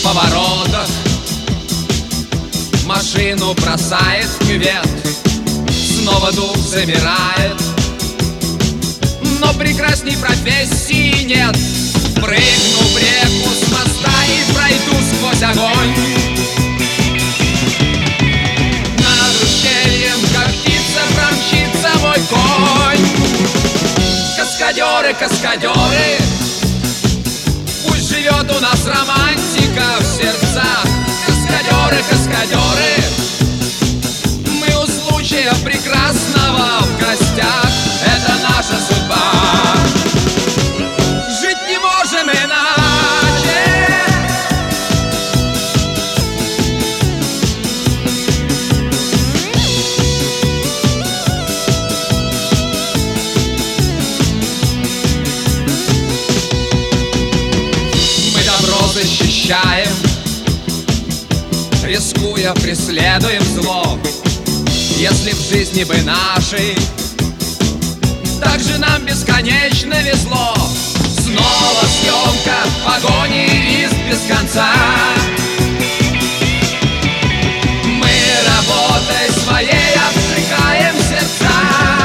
поворотах машину бросает в кювет. Снова дух замирает, но прекрасней профессии нет. Прыгну в реку с моста и пройду сквозь огонь. Над ущельем, как птица, промчится мой конь. Каскадеры, каскадеры, пусть живет у нас романтика в сердцах. Каскадеры, каскадеры, мы у случая прекрасного в гостях. Это наша судьба, жить не можем иначе. Мы добро защищаем, рискуя преследуем зло. Если в жизни бы нашей так же нам бесконечно везло. Снова съемка, погони, риск без конца. Мы работой своей обжигаем сердца.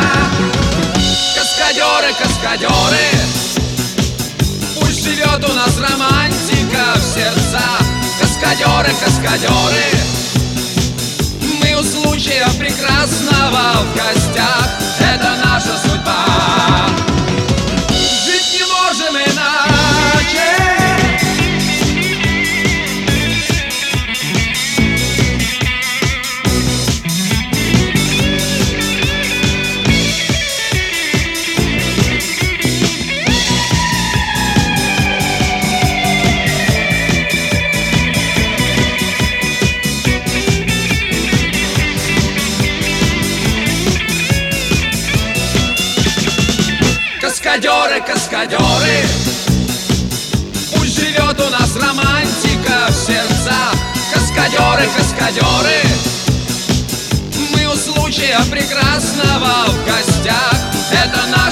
Каскадеры, каскадеры, пусть живет у нас романтика в сердцах. Каскадеры, каскадеры, мы у случая прекрасного в гостях. Это наша судьба, жить не можем иначе. Каскадеры, каскадеры, пусть живет у нас романтика в сердцах. Каскадеры, каскадеры, мы у случая прекрасного в гостях. Это наш